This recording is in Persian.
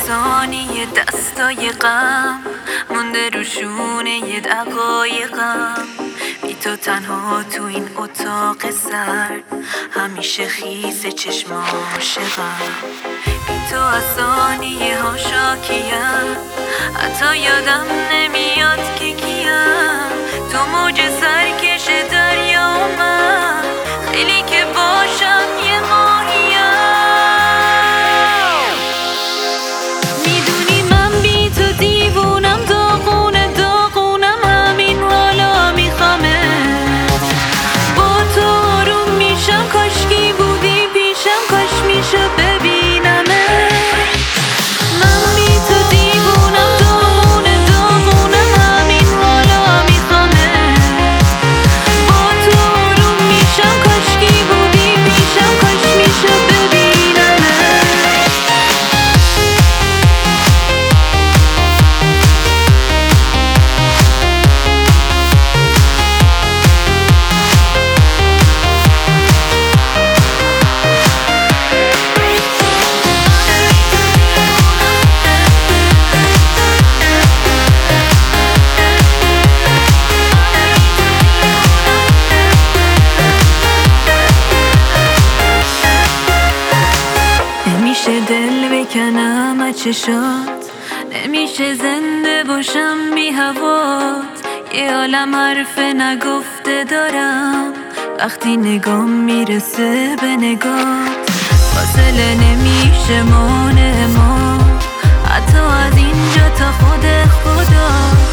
ثانیه دستای غم مونده روشونه دقایقم، بی تو تنها تو این اتاق سرد همیشه خیس چشم عاشقم. بی تو از ثانیه ها شاکیم، حتی یادم نمیاد که کیم. تو موج سرکش دریا و من، خیلی که باشم یه ماهیم. میدونی من بی تو دیوونم، داغونم، همین حالا میخوامه. با تو آروم میشم، کاشکی بودی پیشم، کاش میشه ببینمه. من بی تو دیوونم، داغونم، همین حالا میخوامه. با تو آروم میشم، کاشکی بودی پیشم، کاش میشه ببینمه. نمیشه دل بکنم از چشات، نمیشه زنده باشم بی هوات. یه عالم حرف نگفته دارم وقتی نگام میرسه به نگات. فاصله نمیشه مانع ما، حتی از اینجا تا خود خدا.